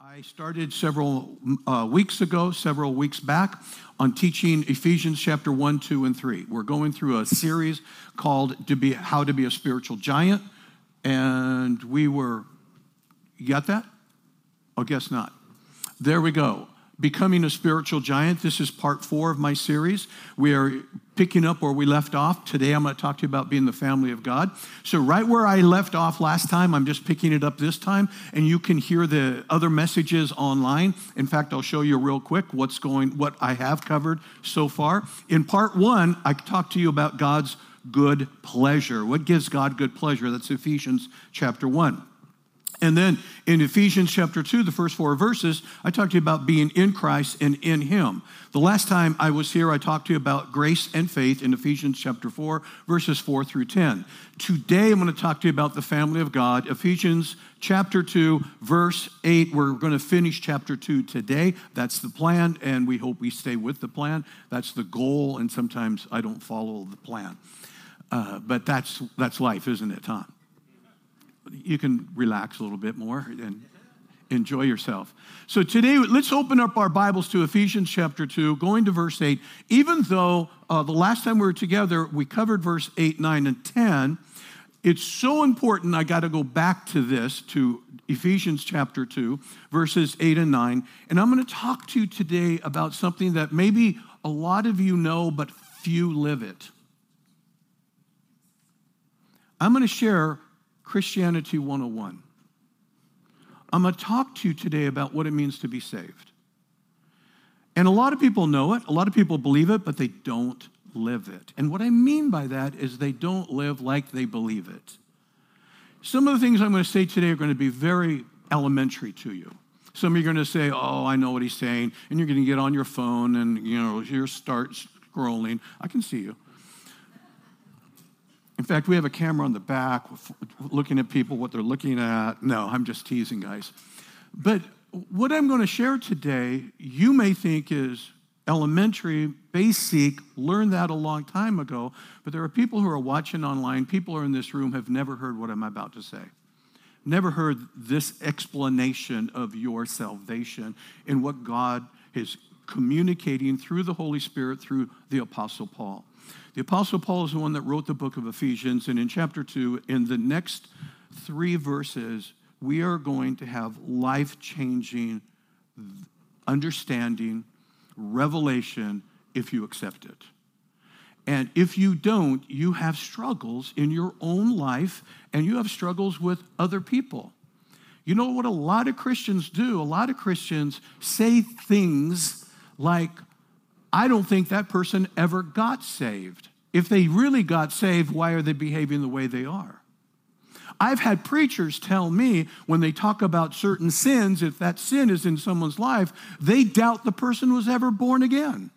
I started several weeks ago, several weeks back, on teaching Ephesians chapter 1, 2, and 3. We're going through a series called How to Be a Spiritual Giant, and you got that? Oh, guess not. There we go. Becoming a Spiritual Giant. This is part 4 of my series. We are picking up where we left off. Today I'm going to talk to you about being the family of God. So right where I left off last time, I'm just picking it up this time, and you can hear the other messages online. In fact, I'll show you real quick what I have covered so far. In part 1, I talked to you about God's good pleasure. What gives God good pleasure? That's Ephesians chapter 1. And then in Ephesians chapter 2, the first 4 verses, I talked to you about being in Christ and in Him. The last time I was here, I talked to you about grace and faith in Ephesians chapter 4, verses 4 through 10. Today, I'm going to talk to you about the family of God. Ephesians chapter 2, verse 8. We're going to finish chapter 2 today. That's the plan, and we hope we stay with the plan. That's the goal, and sometimes I don't follow the plan. But that's life, isn't it, Tom? You can relax a little bit more and enjoy yourself. So today, let's open up our Bibles to Ephesians chapter 2, going to verse 8. Even though the last time we were together, we covered verse 8, 9, and 10, it's so important, I got to go back to this, to Ephesians chapter 2, verses 8 and 9. And I'm going to talk to you today about something that maybe a lot of you know, but few live it. I'm going to share Christianity 101. I'm going to talk to you today about what it means to be saved. And a lot of people know it, a lot of people believe it, but they don't live it. And what I mean by that is they don't live like they believe it. Some of the things I'm going to say today are going to be very elementary to you. Some of you are going to say, oh, I know what he's saying, and you're going to get on your phone and you start scrolling. I can see you. In fact, we have a camera on the back looking at people, what they're looking at. No, I'm just teasing, guys. But what I'm going to share today, you may think is elementary, basic, learned that a long time ago, but there are people who are watching online, people who are in this room have never heard what I'm about to say. Never heard this explanation of your salvation and what God is communicating through the Holy Spirit, through the Apostle Paul. The Apostle Paul is the one that wrote the book of Ephesians, and in chapter 2, in the next 3 verses, we are going to have life-changing understanding, revelation, if you accept it. And if you don't, you have struggles in your own life, and you have struggles with other people. You know what a lot of Christians do? A lot of Christians say things like, I don't think that person ever got saved. If they really got saved, why are they behaving the way they are? I've had preachers tell me when they talk about certain sins, if that sin is in someone's life, they doubt the person was ever born again.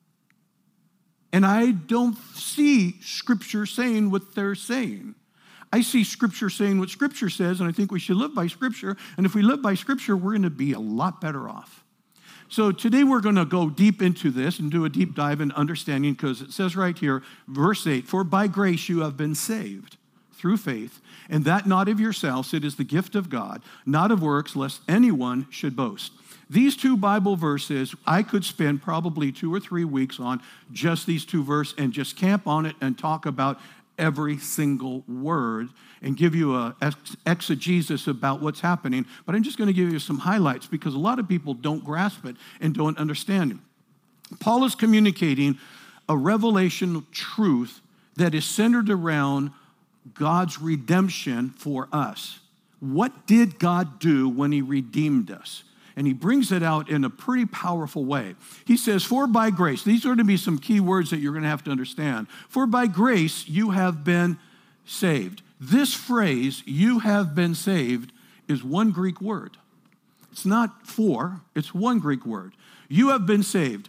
And I don't see Scripture saying what they're saying. I see Scripture saying what Scripture says, and I think we should live by Scripture. And if we live by Scripture, we're going to be a lot better off. So today we're going to go deep into this and do a deep dive in understanding, because it says right here, verse 8, for by grace you have been saved through faith, and that not of yourselves, it is the gift of God, not of works, lest anyone should boast. These 2 Bible verses, I could spend probably 2 or 3 weeks on just these 2 verses and just camp on it and talk about every single word and give you a exegesis about what's happening. But I'm just going to give you some highlights because a lot of people don't grasp it and don't understand it. Paul is communicating a revelational truth that is centered around God's redemption for us. What did God do when He redeemed us? And he brings it out in a pretty powerful way. He says, for by grace, these are going to be some key words that you're going to have to understand. For by grace, you have been saved. This phrase, you have been saved, is one Greek word. It's not for, it's one Greek word. You have been saved.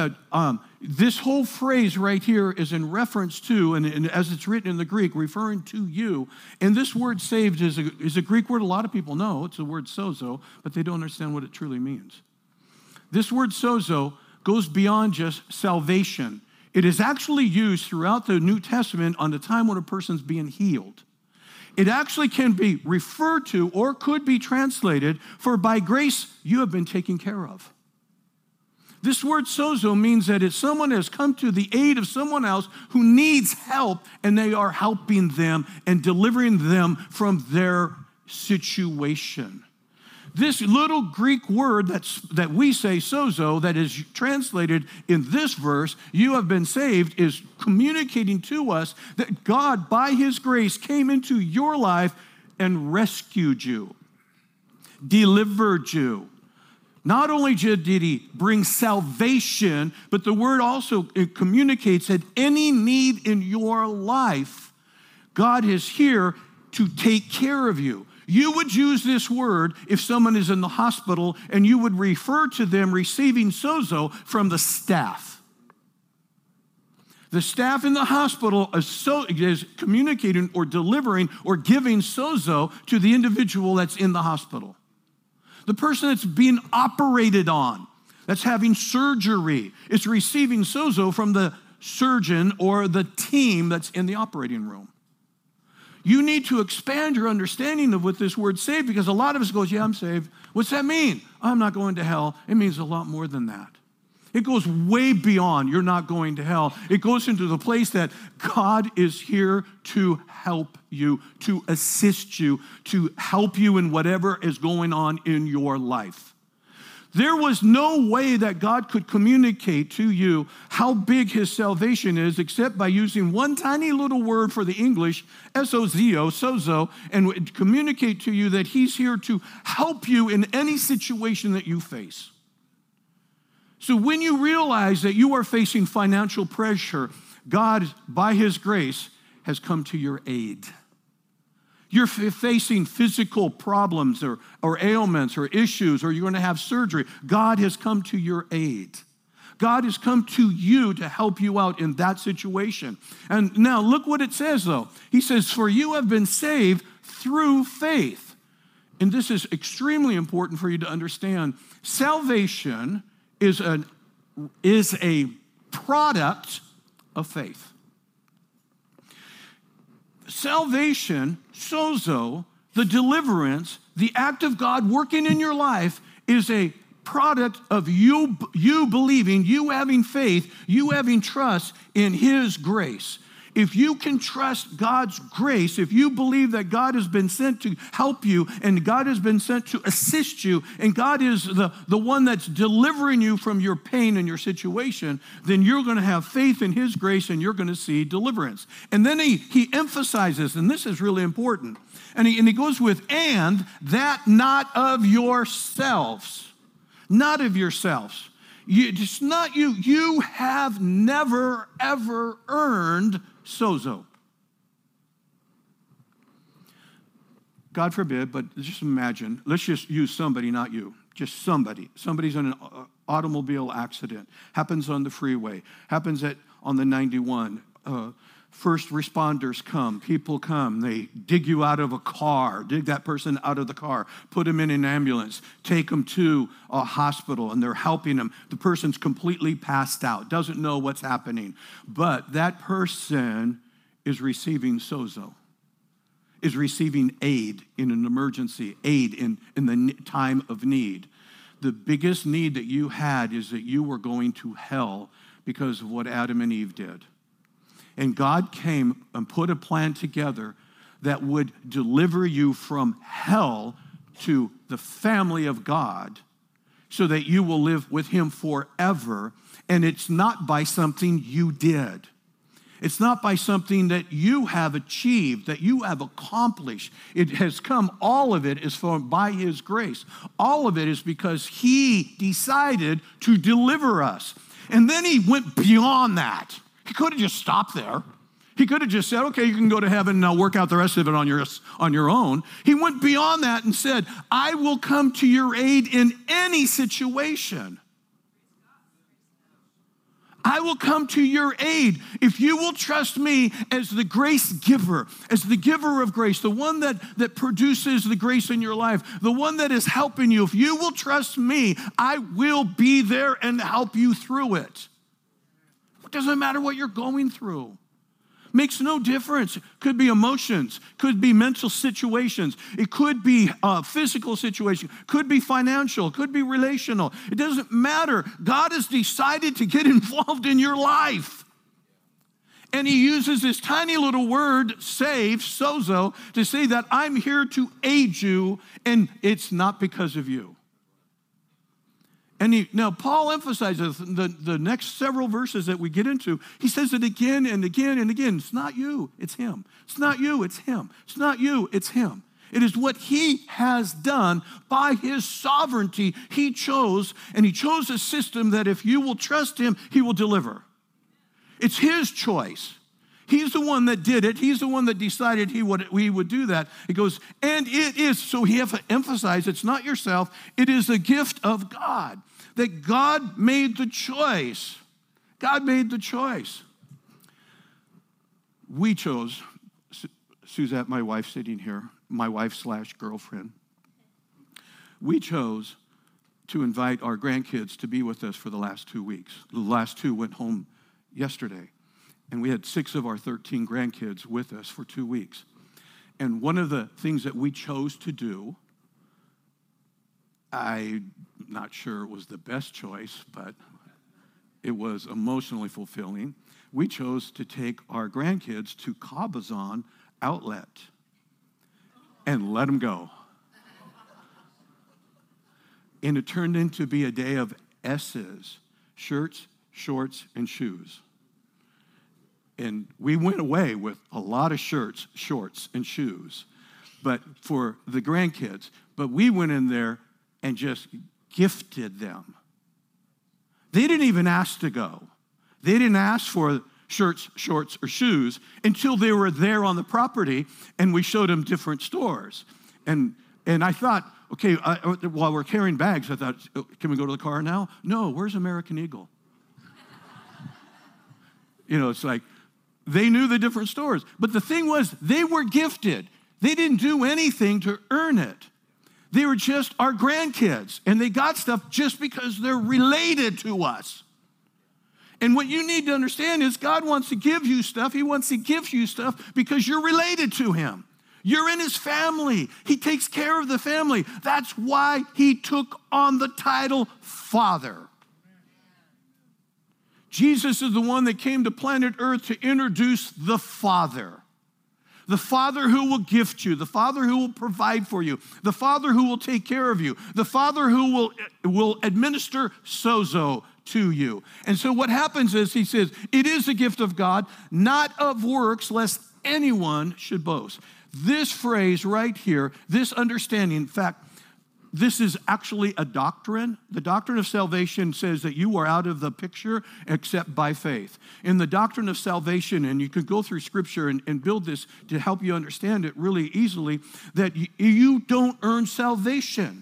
This whole phrase right here is in reference to, and as it's written in the Greek, referring to you. And this word saved is a Greek word a lot of people know. It's the word sozo, but they don't understand what it truly means. This word sozo goes beyond just salvation. It is actually used throughout the New Testament on the time when a person's being healed. it actually can be referred to or could be translated, for by grace you have been taken care of. This word sozo means that it's someone has come to the aid of someone else who needs help, and they are helping them and delivering them from their situation. This little Greek word that we say sozo, that is translated in this verse, you have been saved, is communicating to us that God, by his grace, came into your life and rescued you, delivered you. Not only did he bring salvation, but the word also communicates that any need in your life, God is here to take care of you. You would use this word if someone is in the hospital, and you would refer to them receiving sozo from the staff. The staff in the hospital is communicating or delivering or giving sozo to the individual that's in the hospital. The person that's being operated on, that's having surgery, is receiving sozo from the surgeon or the team that's in the operating room. You need to expand your understanding of what this word saved, because a lot of us goes, yeah, I'm saved. What's that mean? I'm not going to hell. It means a lot more than that. It goes way beyond you're not going to hell. It goes into the place that God is here to help you, to assist you, to help you in whatever is going on in your life. There was no way that God could communicate to you how big his salvation is except by using one tiny little word for the English, S-O-Z-O, sozo, and communicate to you that he's here to help you in any situation that you face. So when you realize that you are facing financial pressure, God, by his grace, has come to your aid. You're facing physical problems or ailments or issues, or you're going to have surgery. God has come to your aid. God has come to you to help you out in that situation. And now look what it says, though. He says, for you have been saved through faith. And this is extremely important for you to understand. Salvation is a product of faith. Salvation, sozo, the deliverance, the act of God working in your life is a product of you believing, you having faith, you having trust in his grace. If you can trust God's grace, if you believe that God has been sent to help you and God has been sent to assist you and God is the one that's delivering you from your pain and your situation, then you're going to have faith in his grace and you're going to see deliverance. And then he emphasizes, and this is really important, and he goes with, and that not of yourselves. Not of yourselves. It's not you. You have never, ever earned sozo. God forbid, but just imagine, let's just use somebody, not you, just somebody. Somebody's in an automobile accident, happens on the freeway, happens on the 91. First responders come, people come, they dig you out of a car, dig that person out of the car, put them in an ambulance, take them to a hospital, and they're helping them. The person's completely passed out, doesn't know what's happening, but that person is receiving sozo, is receiving aid in an emergency, aid in the time of need. The biggest need that you had is that you were going to hell because of what Adam and Eve did. And God came and put a plan together that would deliver you from hell to the family of God so that you will live with him forever. And it's not by something you did. It's not by something that you have achieved, that you have accomplished. It has come, all of it is by his grace. All of it is because he decided to deliver us. And then he went beyond that. He could have just stopped there. He could have just said, okay, you can go to heaven and I'll work out the rest of it on your own. He went beyond that and said, I will come to your aid in any situation. I will come to your aid if you will trust me as the grace giver, as the giver of grace, the one that produces the grace in your life, the one that is helping you. If you will trust me, I will be there and help you through it. It doesn't matter what you're going through. Makes no difference. Could be emotions, could be mental situations, it could be a physical situation, could be financial, could be relational. It doesn't matter. God has decided to get involved in your life. And he uses this tiny little word, save, sozo, to say that I'm here to aid you, and it's not because of you. And now Paul emphasizes the next several verses that we get into. He says it again and again and again. It's not you, it's him. It's not you, it's him. It's not you, it's him. It is what he has done by his sovereignty. He chose, and he chose a system that if you will trust him, he will deliver. It's his choice. He's the one that did it. He's the one that decided he would do that. He goes, and it is, so he has to emphasize, it's not yourself. It is a gift of God, that God made the choice. God made the choice. We chose, Suzette, my wife sitting here, my wife/girlfriend, we chose to invite our grandkids to be with us for the last 2 weeks. The last two went home yesterday, and we had 6 of our 13 grandkids with us for 2 weeks. And one of the things that we chose to do, I'm not sure it was the best choice, but it was emotionally fulfilling. We chose to take our grandkids to Cabazon Outlet and let them go. And it turned into be a day of S's, shirts, shorts, and shoes. And we went away with a lot of shirts, shorts, and shoes, but for the grandkids. But we went in there and just gifted them. They didn't even ask to go. They didn't ask for shirts, shorts, or shoes until they were there on the property, and we showed them different stores. And I thought, okay, while we're carrying bags, I thought, can we go to the car now? No, where's American Eagle? It's like they knew the different stores. But the thing was, they were gifted. They didn't do anything to earn it. They were just our grandkids, and they got stuff just because they're related to us. And what you need to understand is God wants to give you stuff. He wants to give you stuff because you're related to him. You're in his family. He takes care of the family. That's why he took on the title Father. Jesus is the one that came to planet Earth to introduce the Father. The Father who will gift you, the Father who will provide for you, the Father who will take care of you, the Father who will administer sozo to you. And so what happens is he says, it is a gift of God, not of works, lest anyone should boast. This phrase right here, this understanding, in fact, this is actually a doctrine. The doctrine of salvation says that you are out of the picture except by faith. In the doctrine of salvation, and you can go through Scripture and build this to help you understand it really easily, that you don't earn salvation.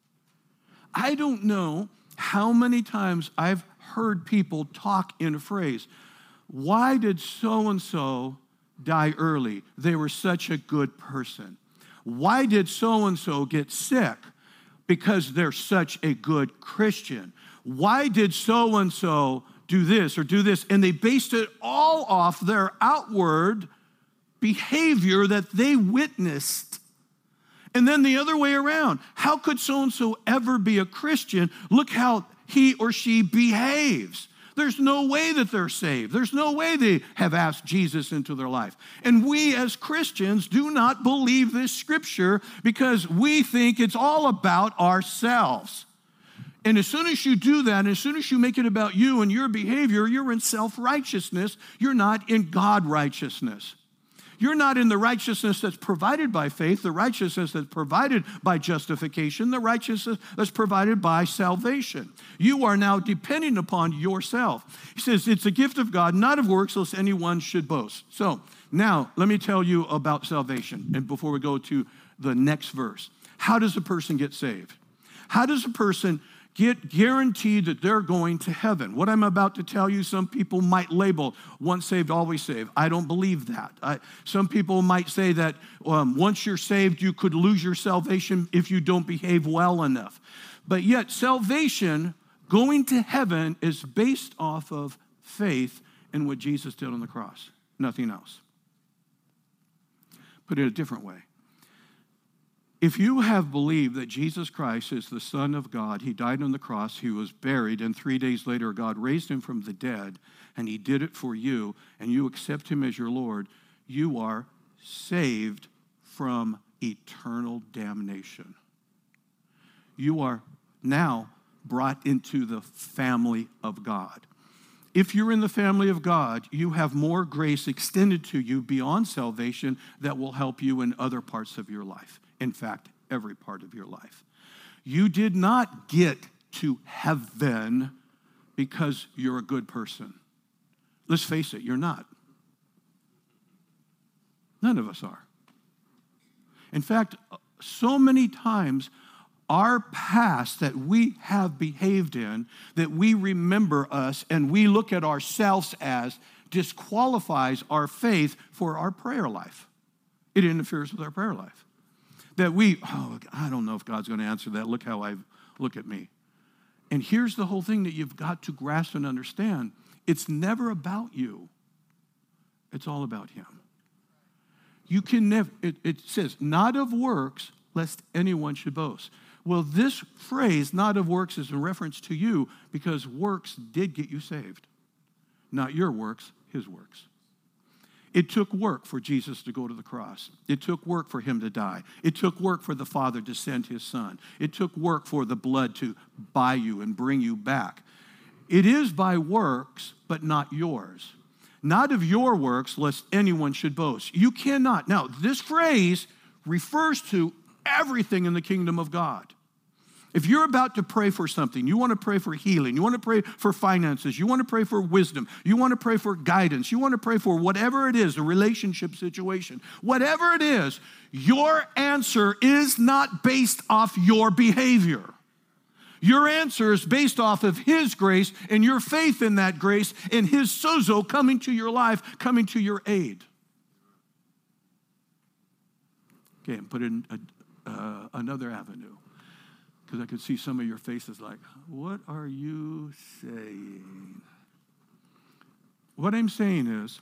I don't know how many times I've heard people talk in a phrase, why did so-and-so die early? They were such a good person. Why did so-and-so get sick? Because they're such a good Christian. Why did so-and-so do this or do this? And they based it all off their outward behavior that they witnessed. And then the other way around. How could so-and-so ever be a Christian? Look how he or she behaves. There's no way that they're saved. There's no way they have asked Jesus into their life. And we as Christians do not believe this scripture because we think it's all about ourselves. And as soon as you do that, as soon as you make it about you and your behavior, you're in self-righteousness. You're not in God-righteousness. You're not in the righteousness that's provided by faith, the righteousness that's provided by justification, the righteousness that's provided by salvation. You are now depending upon yourself. He says it's a gift of God, not of works, lest anyone should boast. So now let me tell you about salvation. And before we go to the next verse, how does a person get saved? How does a person get guaranteed that they're going to heaven? What I'm about to tell you, some people might label once saved, always saved. I don't believe that. Some people might say that once you're saved, you could lose your salvation if you don't behave well enough. But yet salvation, going to heaven, is based off of faith in what Jesus did on the cross. nothing else. Put it a different way. If you have believed that Jesus Christ is the Son of God, he died on the cross, he was buried, and 3 days later God raised him from the dead, and he did it for you, and you accept him as your Lord, you are saved from eternal damnation. You are now brought into the family of God. If you're in the family of God, you have more grace extended to you beyond salvation that will help you in other parts of your life. In fact, every part of your life. You did not get to heaven because you're a good person. Let's face it, you're not. None of us are. In fact, so many times our past that we have behaved in, that we remember us and we look at ourselves as, disqualifies our faith for our prayer life. It interferes with our prayer life. That I don't know if God's going to answer that. Look how I look at me. And here's the whole thing that you've got to grasp and understand. It's never about you. It's all about him. You can never, it says, not of works, lest anyone should boast. Well, this phrase, not of works, is in reference to you because works did get you saved. Not your works, his works. It took work for Jesus to go to the cross. It took work for him to die. It took work for the Father to send his Son. It took work for the blood to buy you and bring you back. It is by works, but not yours. Not of your works, lest anyone should boast. You cannot. Now, this phrase refers to everything in the kingdom of God. If you're about to pray for something, you want to pray for healing, you want to pray for finances, you want to pray for wisdom, you want to pray for guidance, you want to pray for whatever it is, a relationship situation, whatever it is, your answer is not based off your behavior. Your answer is based off of his grace and your faith in that grace and his sozo coming to your life, coming to your aid. Okay, and put in another avenue. Because I could see some of your faces like, what are you saying? What I'm saying is,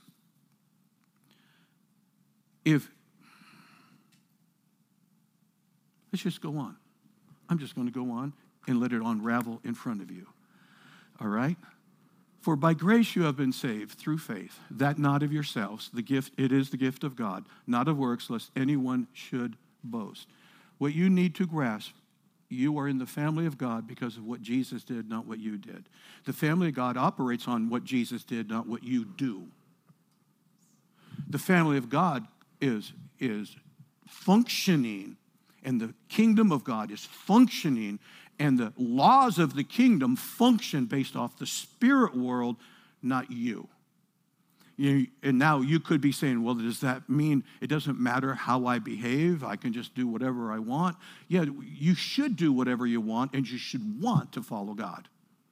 let's just go on. I'm just going to go on and let it unravel in front of you. All right? For by grace you have been saved through faith, that not of yourselves, it is the gift of God, not of works, lest anyone should boast. What you need to grasp, you are in the family of God because of what Jesus did, not what you did. The family of God operates on what Jesus did, not what you do. The family of God is functioning, and the kingdom of God is functioning, and the laws of the kingdom function based off the spirit world, not you. And now you could be saying, well, does that mean it doesn't matter how I behave? I can just do whatever I want? Yeah, you should do whatever you want, and you should want to follow God.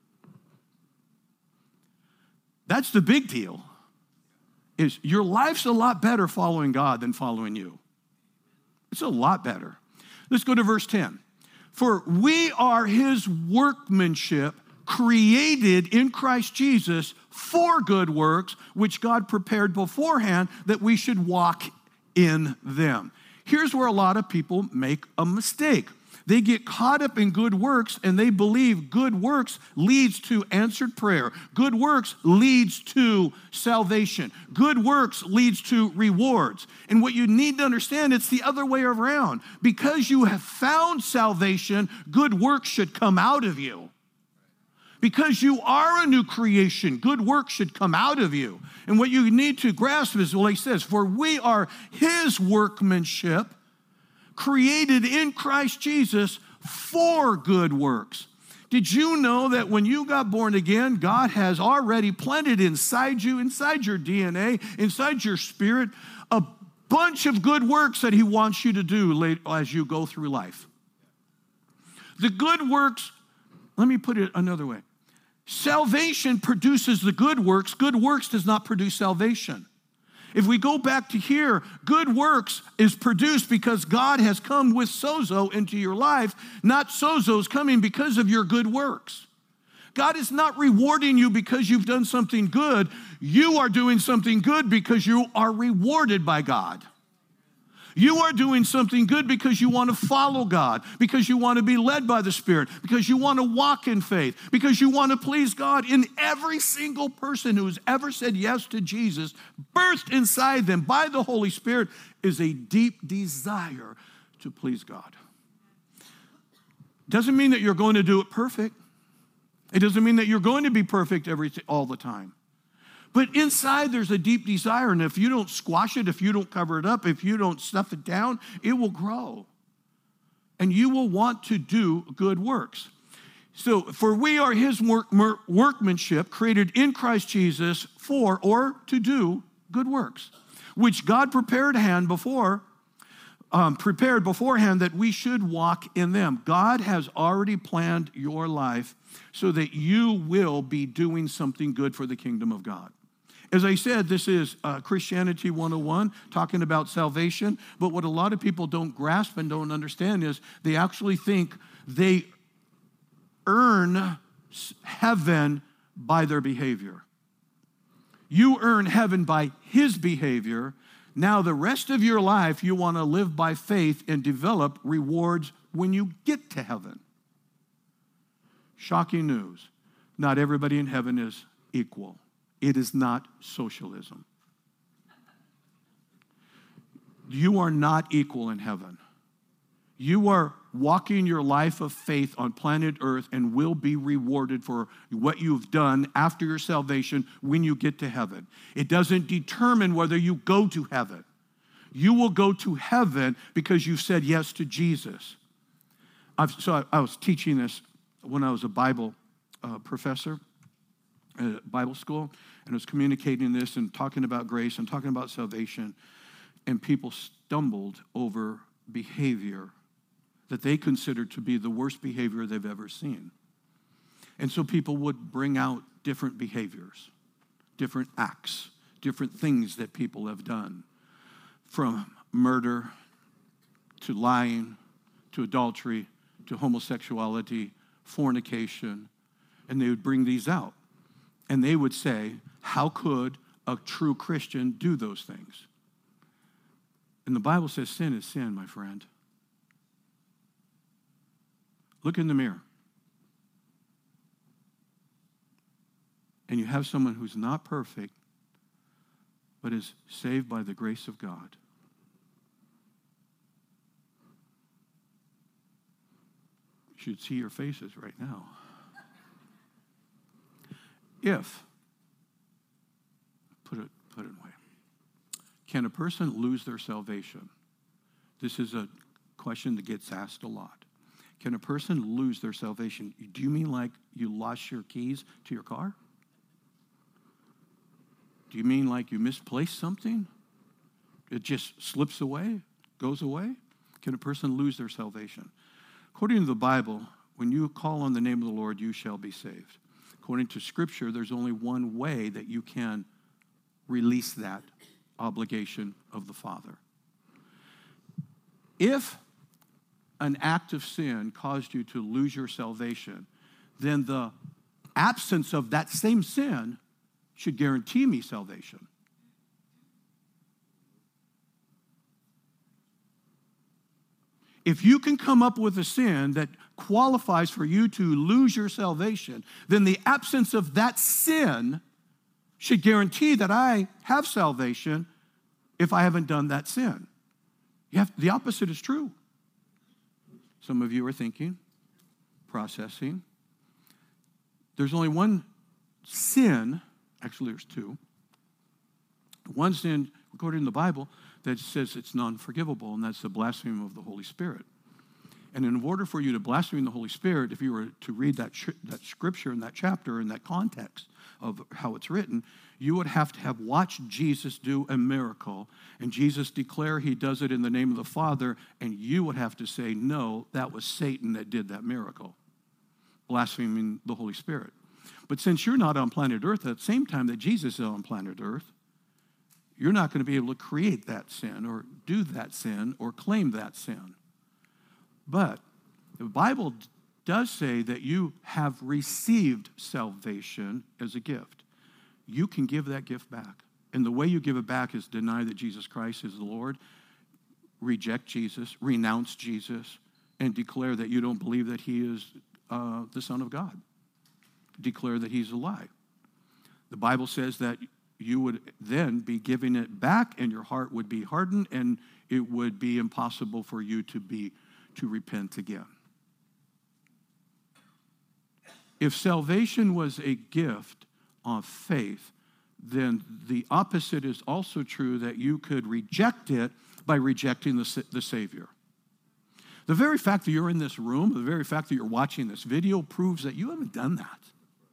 That's the big deal. Is your life's a lot better following God than following you. It's a lot better. Let's go to verse 10. For we are his workmanship, created in Christ Jesus for good works, which God prepared beforehand that we should walk in them. Here's where a lot of people make a mistake. They get caught up in good works and they believe good works leads to answered prayer. Good works leads to salvation. Good works leads to rewards. And what you need to understand, it's the other way around. Because you have found salvation, good works should come out of you. Because you are a new creation, good work should come out of you. And what you need to grasp is what he says, for we are his workmanship, created in Christ Jesus for good works. Did you know that when you got born again, God has already planted inside you, inside your DNA, inside your spirit, a bunch of good works that he wants you to do as you go through life? The good works, let me put it another way. Salvation produces the good works. Good works does not produce salvation. If we go back to here, good works is produced because God has come with sozo into your life, not sozo's coming because of your good works. God is not rewarding you because you've done something good. You are doing something good because you are rewarded by God. You are doing something good because you want to follow God, because you want to be led by the Spirit, because you want to walk in faith, because you want to please God. In every single person who's ever said yes to Jesus, birthed inside them by the Holy Spirit is a deep desire to please God. Doesn't mean that you're going to do it perfect. It doesn't mean that you're going to be perfect all the time. But inside there's a deep desire, and if you don't squash it, if you don't cover it up, if you don't stuff it down, it will grow. And you will want to do good works. So, for we are his workmanship, created in Christ Jesus for, or to do, good works, which God prepared beforehand that we should walk in them. God has already planned your life so that you will be doing something good for the kingdom of God. As I said, this is Christianity 101, talking about salvation. But what a lot of people don't grasp and don't understand is they actually think they earn heaven by their behavior. You earn heaven by his behavior. Now the rest of your life, you want to live by faith and develop rewards when you get to heaven. Shocking news. Not everybody in heaven is equal. It is not socialism. You are not equal in heaven. You are walking your life of faith on planet Earth and will be rewarded for what you've done after your salvation when you get to heaven. It doesn't determine whether you go to heaven. You will go to heaven because you've said yes to Jesus. I was teaching this when I was a Bible professor at Bible school, and I was communicating this and talking about grace and talking about salvation, and people stumbled over behavior that they considered to be the worst behavior they've ever seen. And so people would bring out different behaviors, different acts, different things that people have done, from murder to lying to adultery to homosexuality, fornication, and they would bring these out. And they would say, how could a true Christian do those things? And the Bible says sin is sin, my friend. Look in the mirror. And you have someone who's not perfect, but is saved by the grace of God. You should see your faces right now. Put it away. Can a person lose their salvation? This is a question that gets asked a lot. Can a person lose their salvation? Do you mean like you lost your keys to your car? Do you mean like you misplaced something? It just slips away, goes away? Can a person lose their salvation? According to the Bible, when you call on the name of the Lord, you shall be saved. According to Scripture, there's only one way that you can release that obligation of the Father. If an act of sin caused you to lose your salvation, then the absence of that same sin should guarantee me salvation. If you can come up with a sin that qualifies for you to lose your salvation, then the absence of that sin should guarantee that I have salvation if I haven't done that sin. The opposite is true. Some of you are thinking, processing. There's only one sin, actually there's two. One sin recorded in the Bible that says it's non-forgivable, and that's the blasphemy of the Holy Spirit. And in order for you to blaspheme the Holy Spirit, if you were to read that scripture in that chapter, in that context of how it's written, you would have to have watched Jesus do a miracle, and Jesus declare he does it in the name of the Father, and you would have to say, no, that was Satan that did that miracle, blaspheming the Holy Spirit. But since you're not on planet Earth at the same time that Jesus is on planet Earth, you're not going to be able to create that sin or do that sin or claim that sin. But the Bible does say that you have received salvation as a gift. You can give that gift back. And the way you give it back is deny that Jesus Christ is the Lord, reject Jesus, renounce Jesus, and declare that you don't believe that he is the Son of God. Declare that he's a lie. The Bible says that you would then be giving it back and your heart would be hardened and it would be impossible for you to repent again. If salvation was a gift of faith, then the opposite is also true, that you could reject it by rejecting the Savior. The very fact that you're in this room, the very fact that you're watching this video proves that you haven't done that.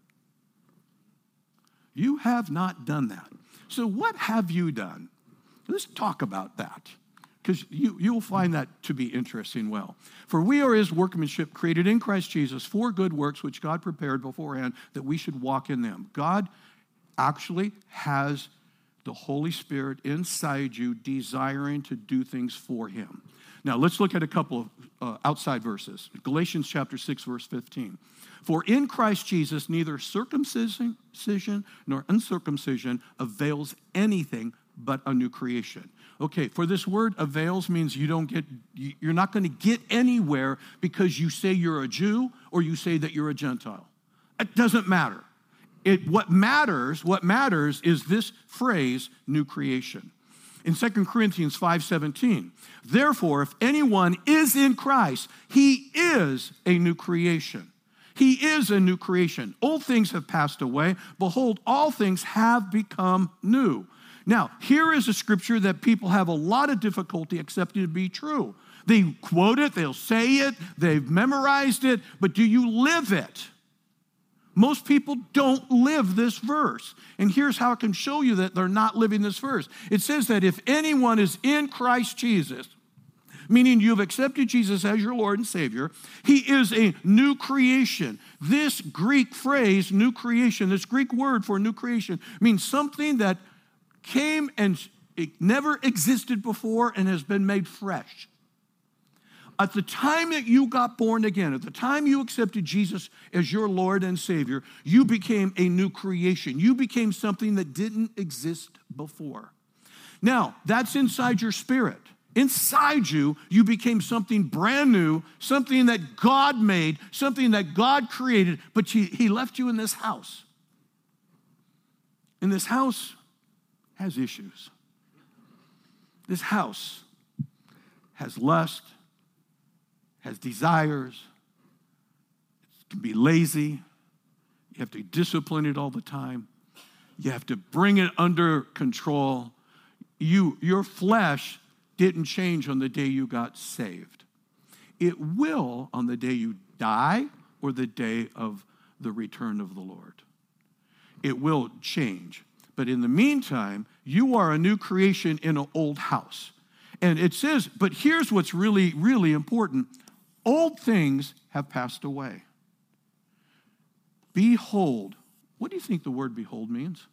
You have not done that. So what have you done? Let's talk about that, because you'll find that to be interesting well. For we are his workmanship, created in Christ Jesus for good works, which God prepared beforehand that we should walk in them. God actually has the Holy Spirit inside you desiring to do things for him. Now, let's look at a couple of outside verses. Galatians chapter 6, verse 15. For in Christ Jesus, neither circumcision nor uncircumcision avails anything but a new creation. Okay, for this word avails means you're not going to get anywhere because you say you're a Jew or you say that you're a Gentile. It doesn't matter. What matters is this phrase, new creation. In 2 Corinthians 5:17, therefore, if anyone is in Christ, he is a new creation. He is a new creation. Old things have passed away. Behold, all things have become new. Now, here is a scripture that people have a lot of difficulty accepting to be true. They quote it, they'll say it, they've memorized it, but do you live it? Most people don't live this verse. And here's how I can show you that they're not living this verse. It says that if anyone is in Christ Jesus, meaning you've accepted Jesus as your Lord and Savior, he is a new creation. This Greek phrase, new creation, this Greek word for new creation, means something that came and it never existed before and has been made fresh. At the time that you got born again, at the time you accepted Jesus as your Lord and Savior, you became a new creation. You became something that didn't exist before. Now, that's inside your spirit. Inside you, you became something brand new, something that God made, something that God created, but he left you in this house. And this house has issues. This house has lust, has desires, it can be lazy, you have to discipline it all the time, you have to bring it under control. Your flesh didn't change on the day you got saved. It will on the day you die or the day of the return of the Lord. It will change. But in the meantime, you are a new creation in an old house. And it says, but here's what's really, really important. Old things have passed away. Behold. What do you think the word behold means?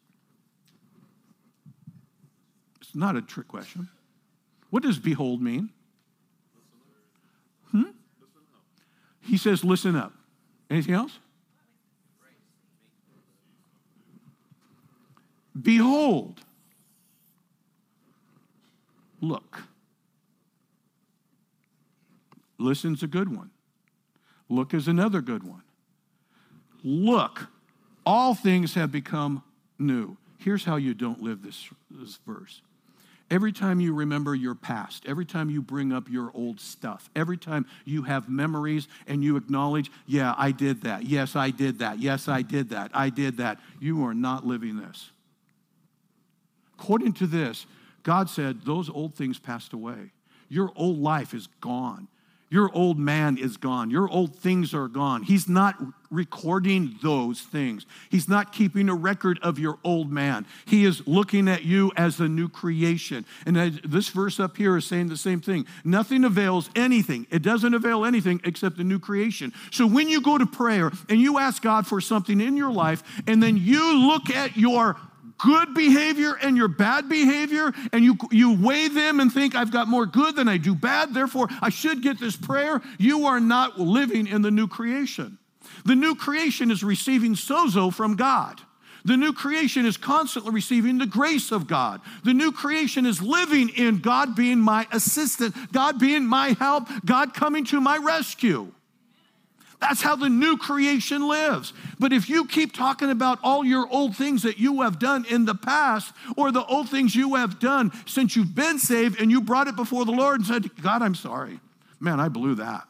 It's not a trick question. What does behold mean? He says, listen up. Anything else? Behold. Look. Listen's a good one. Look is another good one. Look. All things have become new. Here's how you don't live this verse. Every time you remember your past, every time you bring up your old stuff, every time you have memories and you acknowledge, yeah, I did that. Yes, I did that. Yes, I did that. I did that. You are not living this. According to this, God said those old things passed away. Your old life is gone. Your old man is gone. Your old things are gone. He's not recording those things. He's not keeping a record of your old man. He is looking at you as a new creation. And this verse up here is saying the same thing. Nothing avails anything. It doesn't avail anything except a new creation. So when you go to prayer and you ask God for something in your life, and then you look at your good behavior and your bad behavior, and you weigh them and think, I've got more good than I do bad, therefore I should get this prayer, you are not living in the new creation. The new creation is receiving sozo from God. The new creation is constantly receiving the grace of God. The new creation is living in God being my assistant, God being my help, God coming to my rescue. That's how the new creation lives. But if you keep talking about all your old things that you have done in the past, or the old things you have done since you've been saved, and you brought it before the Lord and said, God, I'm sorry. Man, I blew that.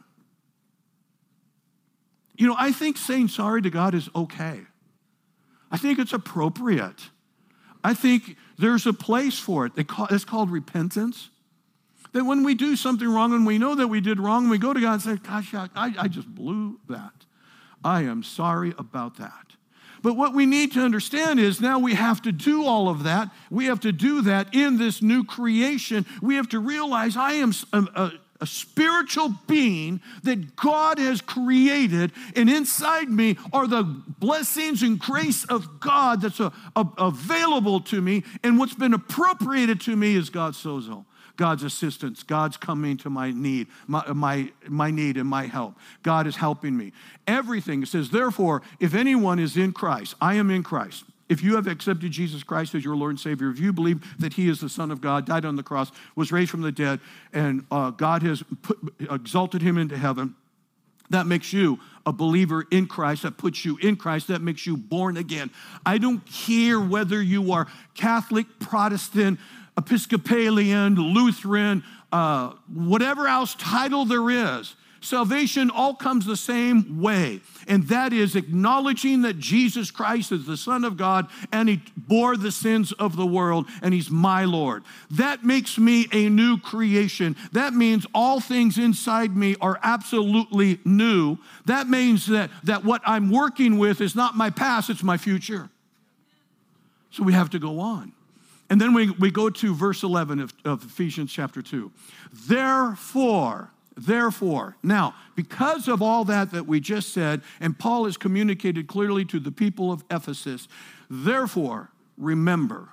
You know, I think saying sorry to God is okay. I think it's appropriate. I think there's a place for it. It's called repentance. That when we do something wrong and we know that we did wrong, and we go to God and say, gosh, I just blew that. I am sorry about that. But what we need to understand is now we have to do all of that. We have to do that in this new creation. We have to realize I am a spiritual being that God has created, and inside me are the blessings and grace of God that's available to me, and what's been appropriated to me is God's sozo, God's assistance, God's coming to my need, my need and my help. God is helping me. Everything, it says, therefore, if anyone is in Christ, I am in Christ. If you have accepted Jesus Christ as your Lord and Savior, if you believe that he is the Son of God, died on the cross, was raised from the dead, and God has exalted him into heaven, that makes you a believer in Christ, that puts you in Christ, that makes you born again. I don't care whether you are Catholic, Protestant, Episcopalian, Lutheran, whatever else title there is. Salvation all comes the same way, and that is acknowledging that Jesus Christ is the Son of God, and he bore the sins of the world, and he's my Lord. That makes me a new creation. That means all things inside me are absolutely new. That means that what I'm working with is not my past, it's my future. So we have to go on. And then we go to verse 11 of Ephesians chapter 2. Therefore, now, because of all that we just said, and Paul has communicated clearly to the people of Ephesus, therefore, remember.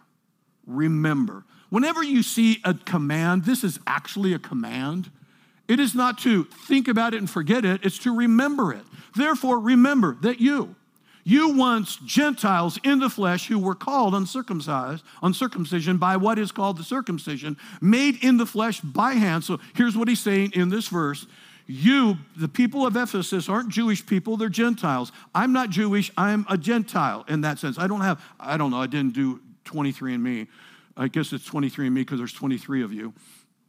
Whenever you see a command, this is actually a command. It is not to think about it and forget it, it's to remember it. Therefore, remember that you once Gentiles in the flesh who were called uncircumcision by what is called the circumcision, made in the flesh by hand. So here's what he's saying in this verse. You, the people of Ephesus, aren't Jewish people, they're Gentiles. I'm not Jewish, I'm a Gentile in that sense. I didn't do 23andMe. I guess it's 23andMe because there's 23 of you.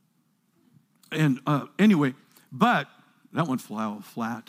And anyway, but that one fell flat.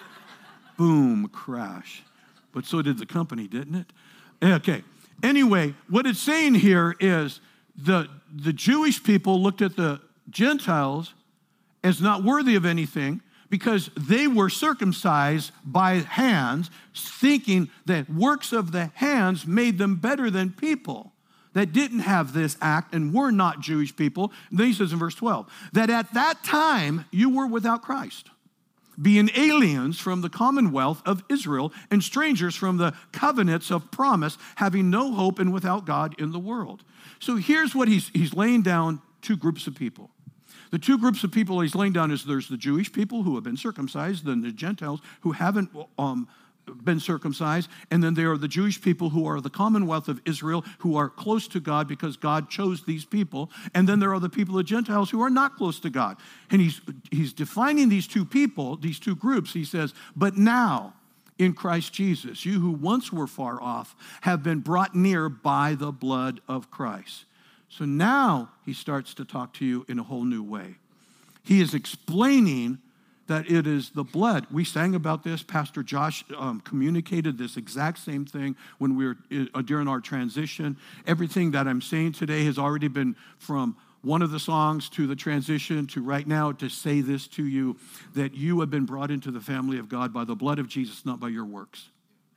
Boom, crash. But so did the company, didn't it? Okay. Anyway, what it's saying here is the Jewish people looked at the Gentiles as not worthy of anything because they were circumcised by hands, thinking that works of the hands made them better than people that didn't have this act and were not Jewish people. And then he says in verse 12, that at that time you were without Christ, being aliens from the commonwealth of Israel and strangers from the covenants of promise, having no hope and without God in the world. So here's what he's laying down: two groups of people. The two groups of people he's laying down is there's the Jewish people who have been circumcised, then the Gentiles who haven't been circumcised, and then there are the Jewish people who are the commonwealth of Israel, who are close to God because God chose these people, and then there are the people, the Gentiles, who are not close to God. And he's defining these two people, these two groups. He says, but now in Christ Jesus, you who once were far off have been brought near by the blood of Christ. So now he starts to talk to you in a whole new way. He is explaining that it is the blood. We sang about this. Pastor Josh communicated this exact same thing when we were during our transition. Everything that I'm saying today has already been from one of the songs to the transition to right now to say this to you, that you have been brought into the family of God by the blood of Jesus, not by your works.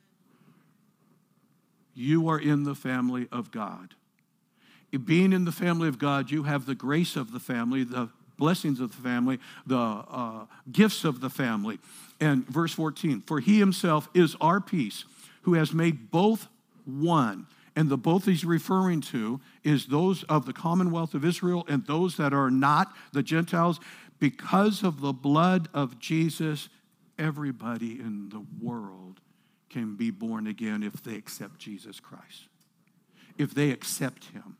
You are in the family of God. Being in the family of God, you have the grace of the family, the blessings of the family, the gifts of the family. And verse 14, for he himself is our peace, who has made both one And the both he's referring to is those of the commonwealth of Israel and those that are not, the Gentiles. Because of the blood of Jesus, everybody in the world can be born again if they accept Jesus Christ, if they accept him.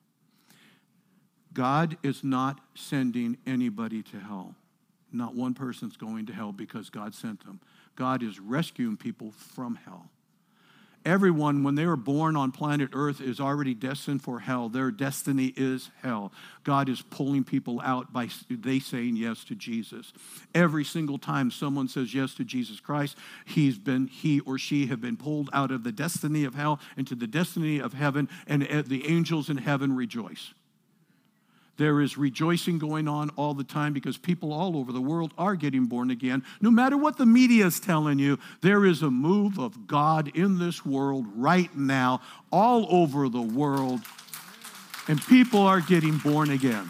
God is not sending anybody to hell. Not one person's going to hell because God sent them. God is rescuing people from hell. Everyone, when they are born on planet Earth, is already destined for hell. Their destiny is hell. God is pulling people out by they saying yes to Jesus. Every single time someone says yes to Jesus Christ, he or she have been pulled out of the destiny of hell into the destiny of heaven, and the angels in heaven rejoice. There is rejoicing going on all the time because people all over the world are getting born again. No matter what the media is telling you, there is a move of God in this world right now, all over the world, and people are getting born again.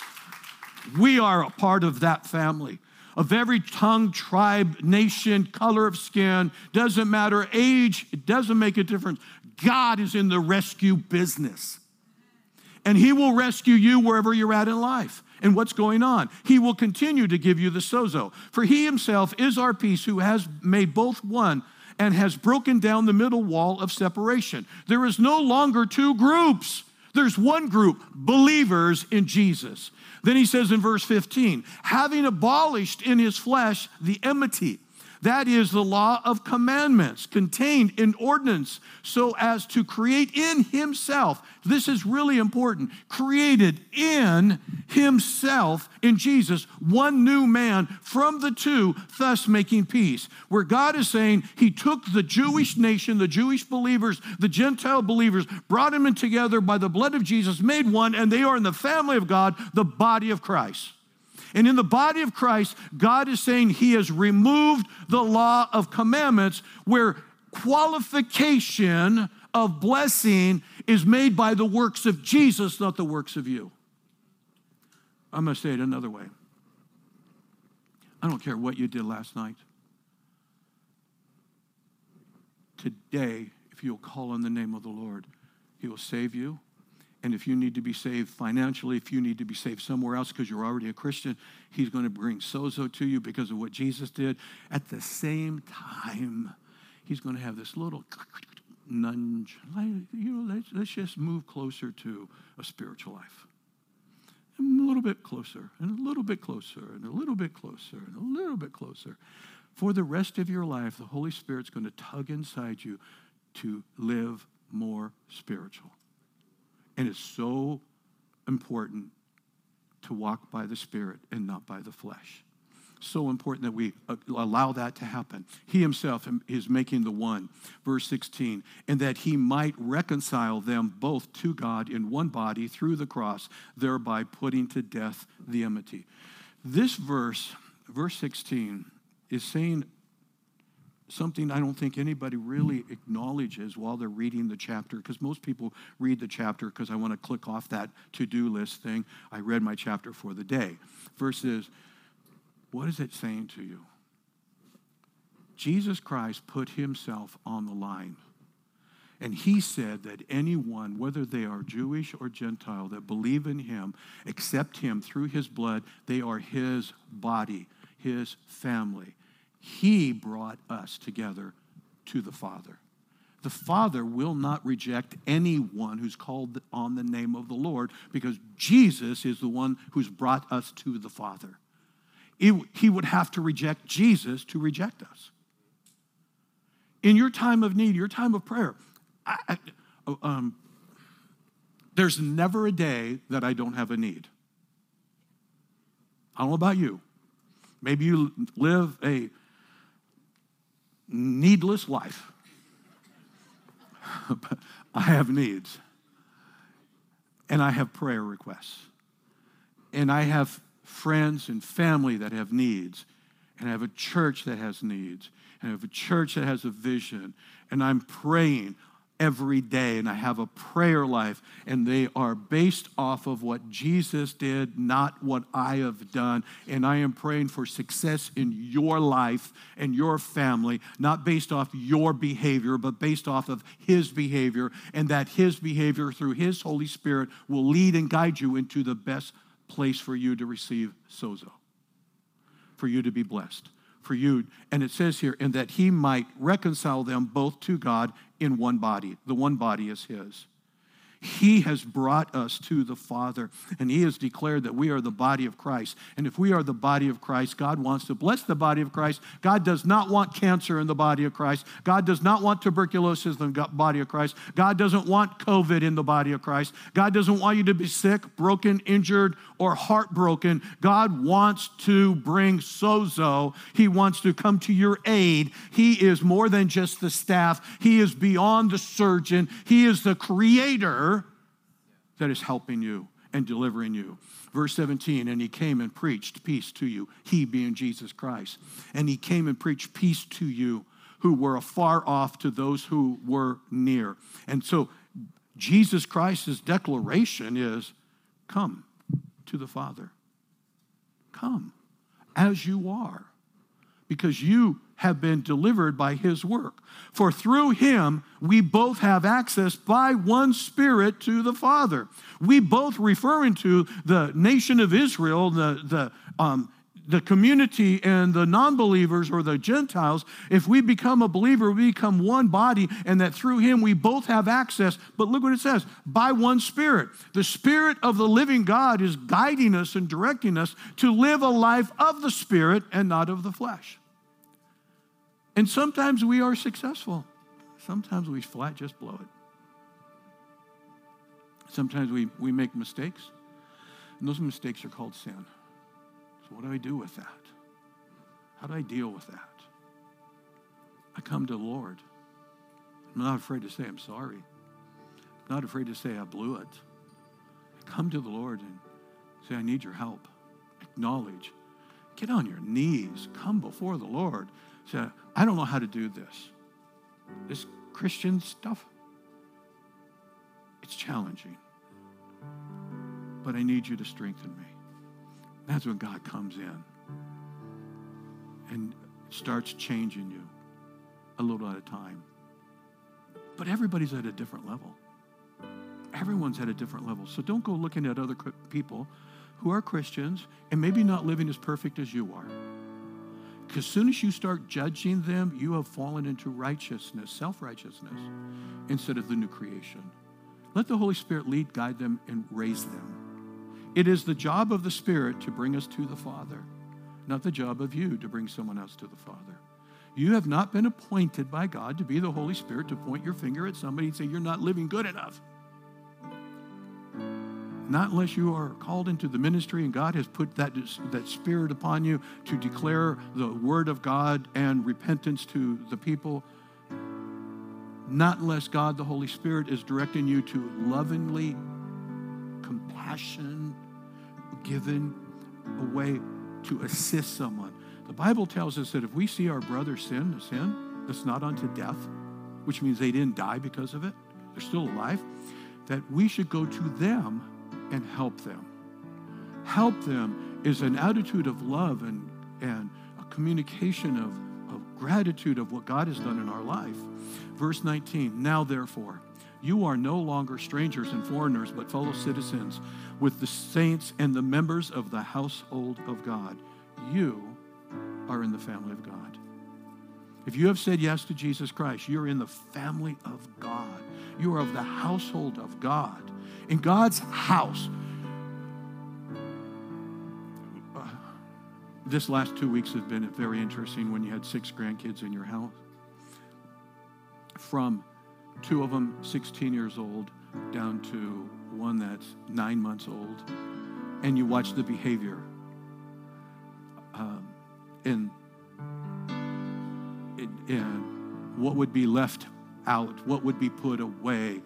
We are a part of that family. Of every tongue, tribe, nation, color of skin, doesn't matter, age, it doesn't make a difference. God is in the rescue business. And he will rescue you wherever you're at in life and what's going on. He will continue to give you the sozo. For he himself is our peace, who has made both one and has broken down the middle wall of separation. There is no longer two groups. There's one group, believers in Jesus. Then he says in verse 15, having abolished in his flesh the enmity, that is the law of commandments contained in ordinance, so as to create in himself, this is really important, created in himself, in Jesus, one new man from the two, thus making peace. Where God is saying he took the Jewish nation, the Jewish believers, the Gentile believers, brought them in together by the blood of Jesus, made one, and they are in the family of God, the body of Christ. And in the body of Christ, God is saying he has removed the law of commandments where qualification of blessing is made by the works of Jesus, not the works of you. I'm going to say it another way. I don't care what you did last night. Today, if you'll call on the name of the Lord, he will save you. And if you need to be saved financially, if you need to be saved somewhere else because you're already a Christian, he's going to bring sozo to you because of what Jesus did. At the same time, he's going to have this little nudge. Let's just move closer to a spiritual life. And a little bit closer, and a little bit closer, and a little bit closer, and a little bit closer. For the rest of your life, the Holy Spirit's going to tug inside you to live more spiritual. And it's so important to walk by the Spirit and not by the flesh. So important that we allow that to happen. He himself is making the one. Verse 16, and that he might reconcile them both to God in one body through the cross, thereby putting to death the enmity. This verse 16, is saying something I don't think anybody really acknowledges while they're reading the chapter, because most people read the chapter because I want to click off that to-do list thing. I read my chapter for the day. Verses, what is it saying to you? Jesus Christ put himself on the line. And he said that anyone, whether they are Jewish or Gentile, that believe in him, accept him through his blood, they are his body, his family. He brought us together to the Father. The Father will not reject anyone who's called on the name of the Lord because Jesus is the one who's brought us to the Father. He would have to reject Jesus to reject us. In your time of need, your time of prayer, there's never a day that I don't have a need. I don't know about you. Maybe you live a needless life. But I have needs. And I have prayer requests. And I have friends and family that have needs. And I have a church that has needs. And I have a church that has a vision. And I'm praying every day, and I have a prayer life, and they are based off of what Jesus did, not what I have done. And I am praying for success in your life and your family, not based off your behavior, but based off of his behavior, and that his behavior through his Holy Spirit will lead and guide you into the best place for you to receive sozo, for you to be blessed, for you. And it says here, and that he might reconcile them both to God in one body. The one body is his. He has brought us to the Father, and he has declared that we are the body of Christ. And if we are the body of Christ, God wants to bless the body of Christ. God does not want cancer in the body of Christ. God does not want tuberculosis in the body of Christ. God doesn't want COVID in the body of Christ. God doesn't want you to be sick, broken, injured, or heartbroken. God wants to bring sozo. He wants to come to your aid. He is more than just the staff. He is beyond the surgeon. He is the creator that is helping you and delivering you. Verse 17, and he came and preached peace to you, he being Jesus Christ. And he came and preached peace to you who were afar off to those who were near. And so Jesus Christ's declaration is, come to the Father. Come as you are, because you have been delivered by his work. For through him, we both have access by one Spirit to the Father. We both, referring to the nation of Israel, the community and the non-believers or the Gentiles, if we become a believer, we become one body, and that through him we both have access. But look what it says, by one Spirit. The Spirit of the living God is guiding us and directing us to live a life of the Spirit and not of the flesh. And sometimes we are successful. Sometimes we flat just blow it. Sometimes we make mistakes, and those mistakes are called sin. So what do I do with that? How do I deal with that? I come to the Lord. I'm not afraid to say I'm sorry. I'm not afraid to say I blew it. I come to the Lord and say, I need your help. Acknowledge. Get on your knees. Come before the Lord. Say, I don't know how to do this. This Christian stuff, it's challenging. But I need you to strengthen me. That's when God comes in and starts changing you a little at a time. But everybody's at a different level. Everyone's at a different level. So don't go looking at other people who are Christians and maybe not living as perfect as you are. Because as soon as you start judging them, you have fallen into righteousness, self-righteousness, instead of the new creation. Let the Holy Spirit lead, guide them, and raise them. It is the job of the Spirit to bring us to the Father, not the job of you to bring someone else to the Father. You have not been appointed by God to be the Holy Spirit to point your finger at somebody and say, you're not living good enough. Not unless you are called into the ministry and God has put that Spirit upon you to declare the word of God and repentance to the people. Not unless God, the Holy Spirit, is directing you to lovingly, compassion, given a way to assist someone. The Bible tells us that if we see our brother sin, a sin that's not unto death, which means they didn't die because of it, they're still alive, that we should go to them and help them. Help them is an attitude of love and a communication of gratitude of what God has done in our life. Verse 19, now therefore, you are no longer strangers and foreigners, but fellow citizens with the saints and the members of the household of God. You are in the family of God. If you have said yes to Jesus Christ, you're in the family of God. You are of the household of God. In God's house. This last 2 weeks have been very interesting when you had 6 grandkids in your house. From 2 of them 16 years old down to one that's 9 months old. And you watch the behavior. And what would be left out, what would be put away.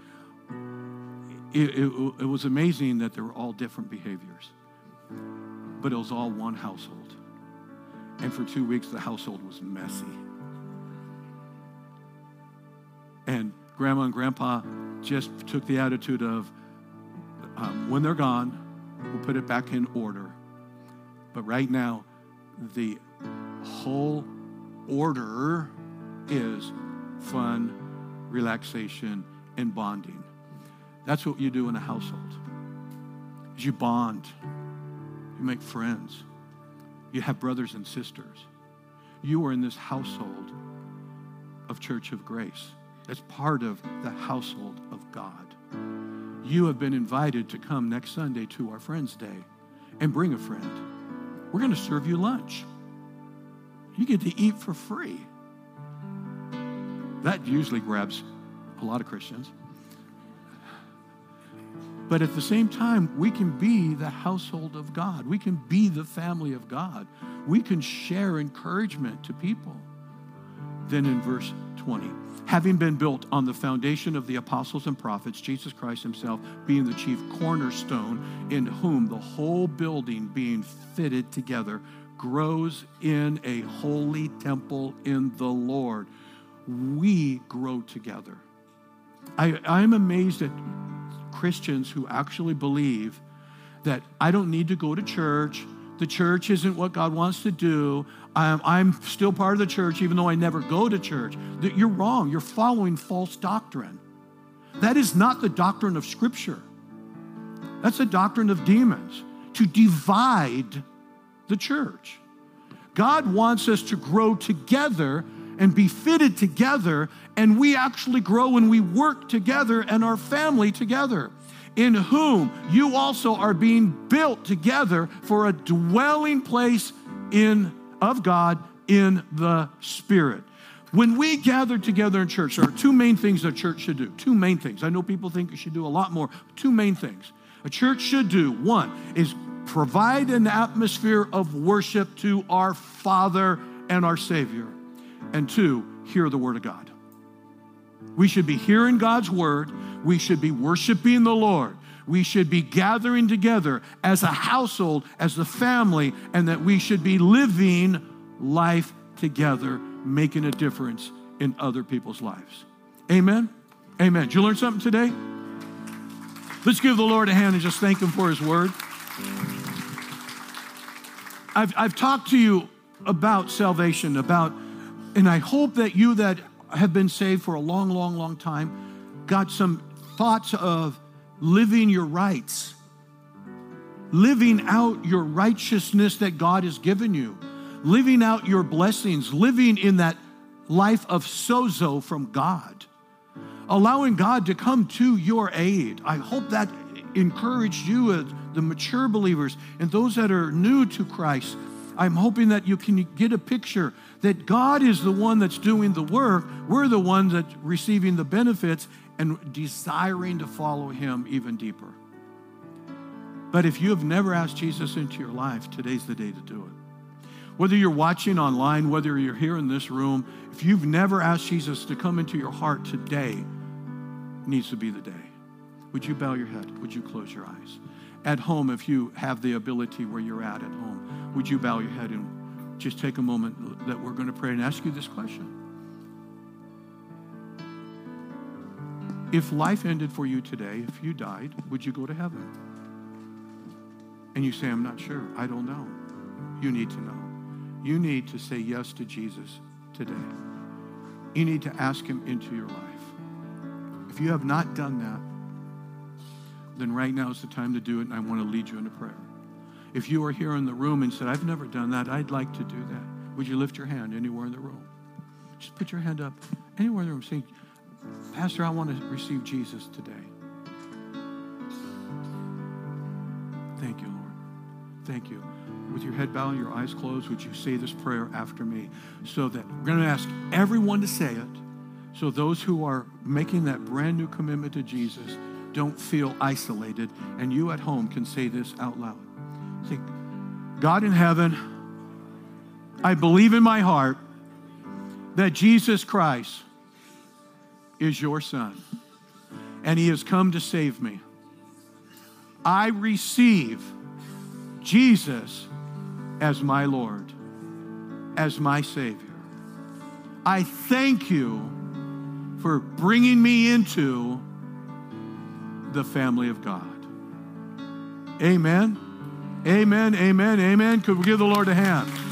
It was amazing that there were all different behaviors, but it was all one household. And for 2 weeks, the household was messy. And Grandma and Grandpa just took the attitude of, when they're gone, we'll put it back in order. But right now, the whole order is fun, relaxation, and bonding. That's what you do in a household. Is you bond. You make friends. You have brothers and sisters. You are in this household of Church of Grace. That's part of the household of God. You have been invited to come next Sunday to our Friends Day and bring a friend. We're going to serve you lunch. You get to eat for free. That usually grabs a lot of Christians. But at the same time, we can be the household of God. We can be the family of God. We can share encouragement to people. Then in verse 20, having been built on the foundation of the apostles and prophets, Jesus Christ himself being the chief cornerstone, in whom the whole building being fitted together grows in a holy temple in the Lord. We grow together. I'm amazed at Christians who actually believe that I don't need to go to church. The church isn't what God wants to do. I'm still part of the church even though I never go to church. You're wrong. You're following false doctrine. That is not the doctrine of Scripture. That's the doctrine of demons, to divide the church. God wants us to grow together and be fitted together, and we actually grow when we work together and our family together, in whom you also are being built together for a dwelling place of God in the Spirit. When we gather together in church, there are two main things a church should do. Two main things. I know people think it should do a lot more. Two main things a church should do. One is provide an atmosphere of worship to our Father and our Savior. And two, hear the Word of God. We should be hearing God's Word. We should be worshiping the Lord. We should be gathering together as a household, as a family, and that we should be living life together, making a difference in other people's lives. Amen? Amen. Did you learn something today? Let's give the Lord a hand and just thank Him for His Word. I've talked to you about salvation, and I hope that you that have been saved for a long, long, long time got some thoughts of living your rights, living out your righteousness that God has given you, living out your blessings, living in that life of sozo from God, allowing God to come to your aid. I hope that encouraged you, the mature believers, and those that are new to Christ. I'm hoping that you can get a picture that God is the one that's doing the work. We're the ones that's receiving the benefits and desiring to follow Him even deeper. But if you have never asked Jesus into your life, today's the day to do it. Whether you're watching online, whether you're here in this room, if you've never asked Jesus to come into your heart, today needs to be the day. Would you bow your head? Would you close your eyes? At home, if you have the ability where you're at home, would you bow your head and just take a moment that we're going to pray and ask you this question. If life ended for you today, if you died, would you go to heaven? And you say, I'm not sure. I don't know. You need to know. You need to say yes to Jesus today. You need to ask Him into your life. If you have not done that, then right now is the time to do it, and I want to lead you into prayer. If you are here in the room and said, I've never done that, I'd like to do that, would you lift your hand anywhere in the room? Just put your hand up anywhere in the room saying, Pastor, I want to receive Jesus today. Thank you, Lord. Thank you. With your head bowed, your eyes closed, would you say this prayer after me? So that we're going to ask everyone to say it. So those who are making that brand new commitment to Jesus don't feel isolated, and you at home can say this out loud. Say, God in heaven, I believe in my heart that Jesus Christ is your Son, and He has come to save me. I receive Jesus as my Lord, as my Savior. I thank you for bringing me into the family of God. Amen. Amen, amen, amen. Could we give the Lord a hand?